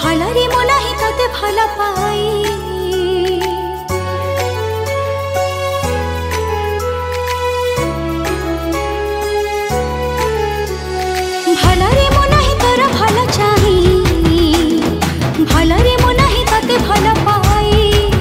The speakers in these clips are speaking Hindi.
भलरे मो नाही तते भल पाई भलरे मो नाही तोर भल चाही भलरे मो नाही तते भल पाई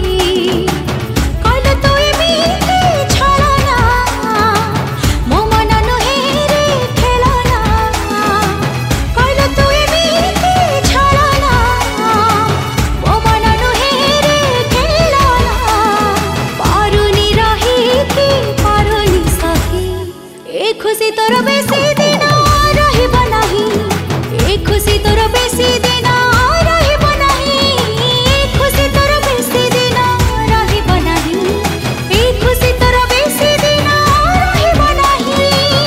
कल तो एमिति छलना मो मन नुहे रे खेलना कल तो एमिति छलना मो मन नुहे रे खेलना पारुनी रही थी पारुनी सही ए खुशी तोर बेसी दिन रहिब नाही ए खुशी तोर बेसी दिन रहिब नाही ए खुशी तोर बेसी दिन रहिब नाही ए खुशी तोर बेसी दिन रहिब नाही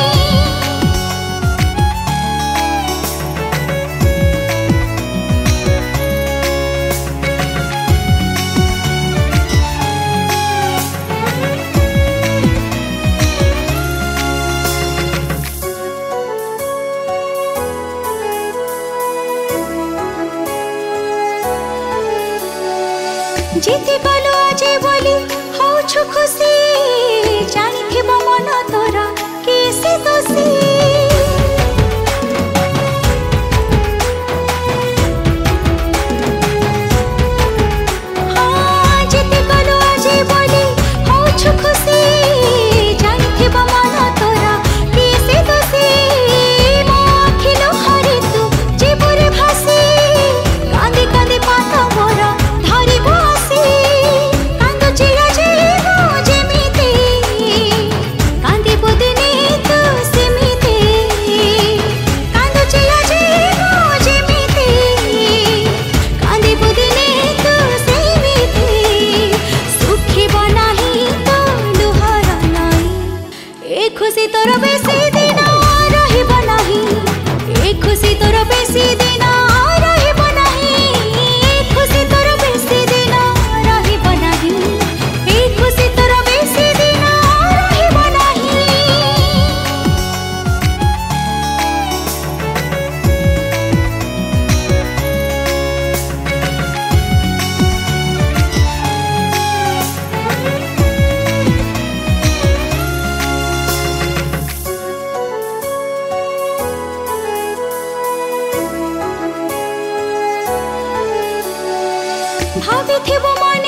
जीति गलु आज बोली होछु खुशी जानिथिब मन तोरा केसे दोषी हाँ जीति गलु आज बोली होछु खुशी जानिथिब मन तोरा केसे दोषी मो अखिलो हरि तू जीवरे भासी कांदी कांदी पात मोरा धरिब खुशी तोर बेसी दिन रहिब नाही ए खुशी तोर बेसी दिन रहिब नाही ए खुशी तोर बेसी दिन रहिब नाही ए खुशी तोर बेसी दिन रहिब नाही भाविथिब मन